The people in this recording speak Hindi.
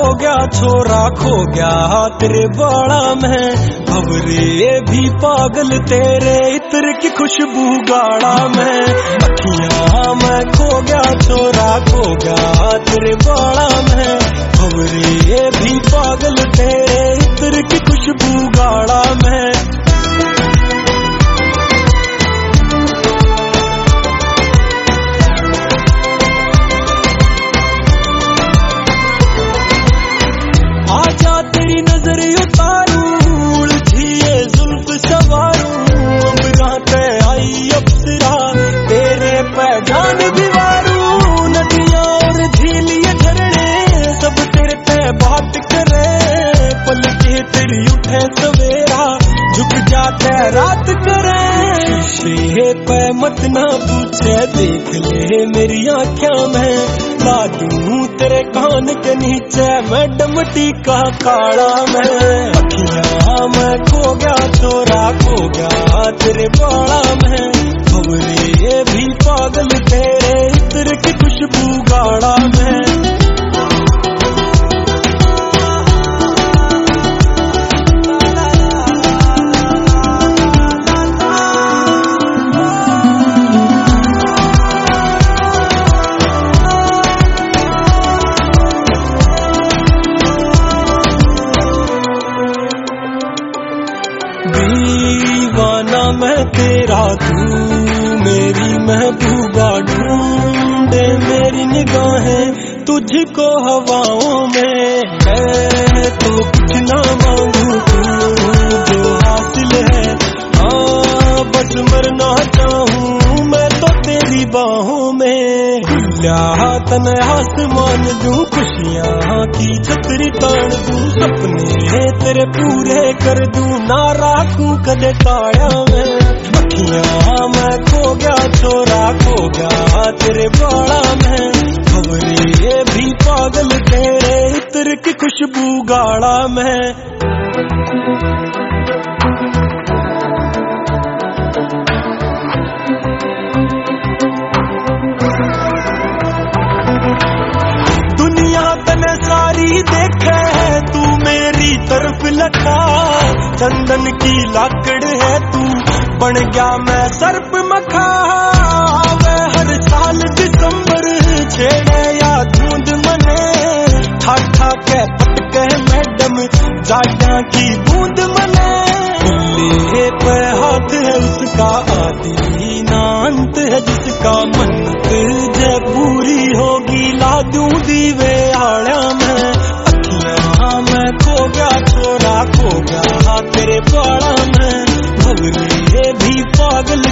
गया छोरा खो गया तेरे बाड़ा में, भंवरे भी पागल तेरे इत्र की खुशबू गाड़ा में। अखियां मैं खो गया छोरा खो गया तेरे बाड़ा में, भंवरे भी पागल तेरे इत्र की खुशबू गाड़ा में। आजा तेरी नजर उतारूं उलझी ये जुल्फ सवारूं, अम्बरा पे आई अप्सरा तेरे पैजान दीवारूं। नदियां और झील ये झरने सब तेरे पे बात करे, पलके तेरी उठे सवेरा झुक जाते रात करे। शीशे पे मत ना पूछे देख ले मेरी आँखों में, ला दूं तेरे कान के नीचे मैं डमटी का काड़ा में। अखियां मैं खो गया छोरा खो गया तेरे बाड़ा में, भंवरे भी पागल तेरे इत्र की खुशबू गाड़ा में। दीवाना मैं तेरा तू मेरी महबूबा, ढूंढे मेरी निगाहें तुझको हवाओं में। मैं तो कुछ ना मांगू तू जो हासिल है, हाँ बस मरना चाहूँ मैं तो तेरी बाहों में। खुला तन आसमान दूं खुशियाँ की छतरी तान दूं, सपने तेरे पूरे कर दूं ना राखूं कदे काया में। अखियां मैं खो गया छोरा खो गया तेरे बाड़ा में, भंवरे भी पागल तेरे इत्र की खुशबू गाड़ा में। दुनिया तने सारी देखे तू मेरी तरफ लखा, चंदन की लाकड़ है तू बन गया मैं सर्प मखा। मैं हर साल दिसंबर छेड़े या धुंध मने, ठाठा के पटके मैडम जाया की बूंद मने। ले पे हाथ है उसका आदि ना अंत है जिसका मन्नत जे पूरी होगी ला दूं दीवे आड़ा में। अखियां मैं खो गया छोरा खो गया तेरे बाड़ा में, भंवरे भी पागल